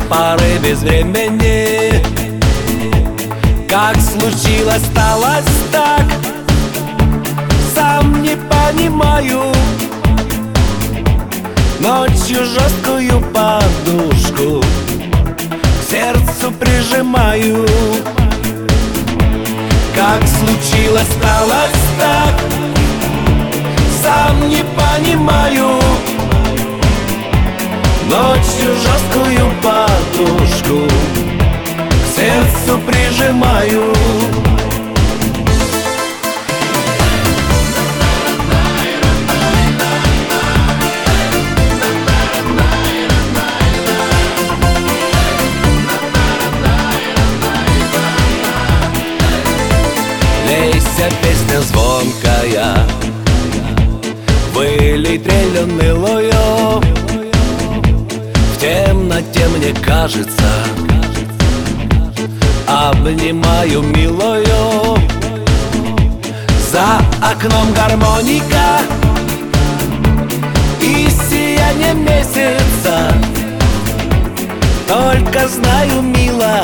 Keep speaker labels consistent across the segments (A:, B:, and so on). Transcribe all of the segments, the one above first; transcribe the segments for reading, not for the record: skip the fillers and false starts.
A: пары без времени. Как случилось, сталось так, сам не понимаю. Ночью жесткую подушку к сердцу прижимаю. Как случилось, сталось так, сам не понимаю. Ночью жесткую подушку к сердцу прижимаю. Лейся, песня звонкая, вылей трель унылую. В темноте мне кажется, обнимаю милую. За окном гармоника и сияние месяца. Только знаю, милая,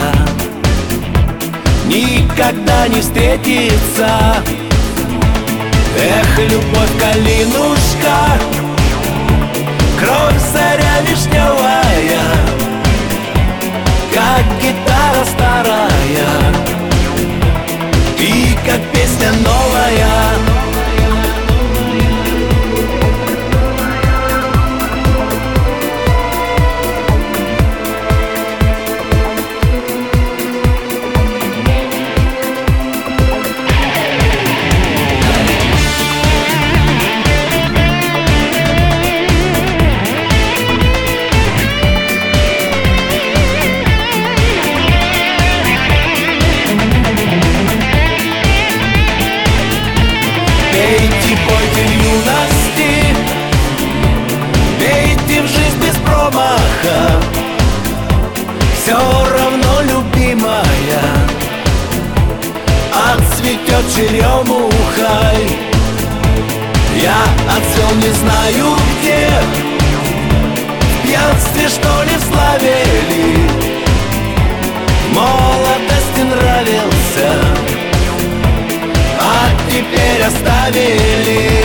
A: никогда не встретится. Эх, любовь, калинушка, кровь, заря вишневая, как гитара старая и как песня новая. Пейте, пойте в юности, пейте в жизнь без промаха. Все равно, любимая, отцветет черемухой. Я отцвел не знаю где, в пьянстве, что ли, в славе ли. В молодости нравился, а теперь оставили.